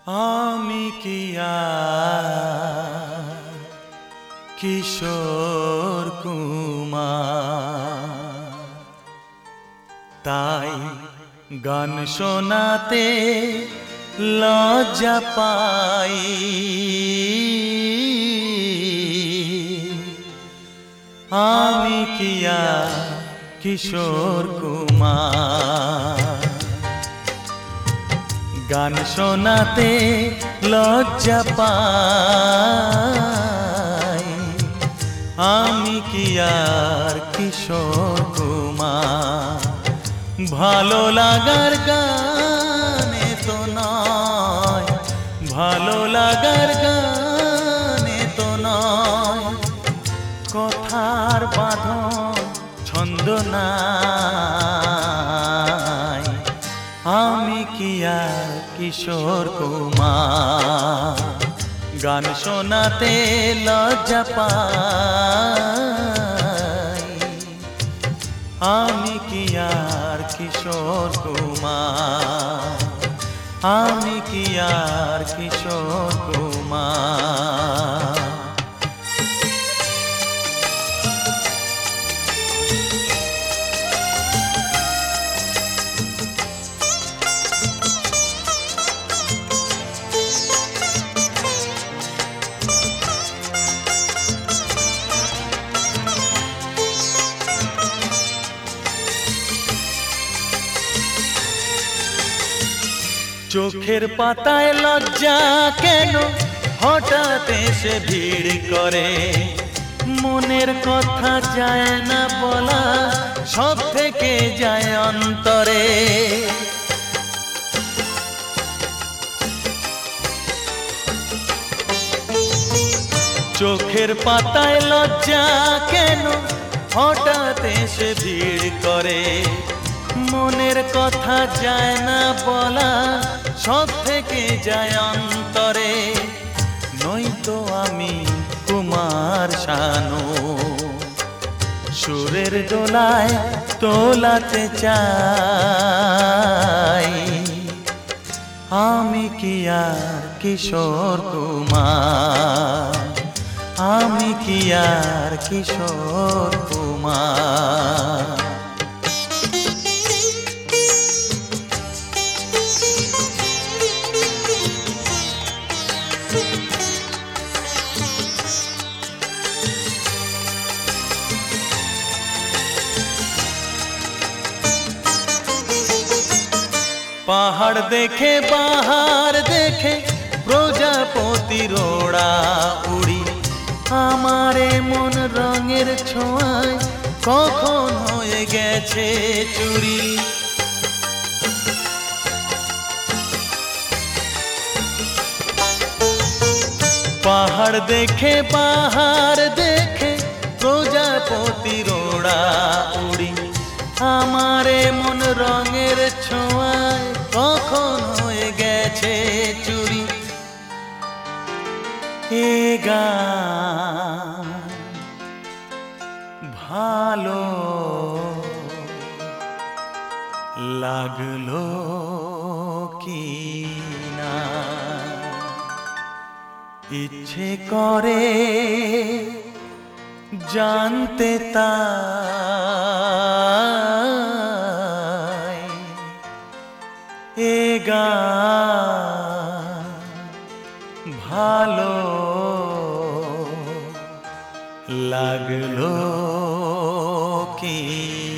আমি কি আর কিশোর কুমার, তাই গান শোনাতে লজ্জা পাই। আমি কি আর কিশোর কুমার, গান শোনাতে লজ্জা পাই। আমি কি আর কিশোর কুমার, ভালো লাগার গানে তো নয়, ভালো লাগার গানে তো নয়, কথার বাঁধন ছন্দ নাই। আমি কি আর কিশোর কুমার, গান শোনাতে লজ্জা পাই। আমি কি আর কিশোর কুমার, আমি কি আর কিশোর কুমার। চোখের পাতায় লজ্জা কেন হঠাৎ এসে ভিড় করে, মনের কথা যায় না বলা, সব থেকে যায় অন্তরে। চোখের পাতায় লজ্জা কেন হঠাৎ এসে ভিড় করে, মনের কথা যায় না বলা, সব থেকে যায় অন্তরে। নয়তো আমি কুমার শানু, সুরের দোলায় তোলাতে চাই। আমি কি আর কিশোর কুমার, আমি কি আর কিশোর কুমার। পাহাড় দেখে বাহার দেখে প্রজাপতির ওড়া উড়ি, আমারে মন রঙের ছোঁয়ায় কখন হয়ে গেছে চুরি। পাহাড় দেখে বাহার দেখে প্রজাপতির ওড়া উড়ি, আমারে মন রঙের ছোঁয়ায় কখন হয়ে গেছে চুরি। এ গান ভালো লাগলো কি না, ইচ্ছে করে জানতে তাই। এ গান ভালো লাগলো কি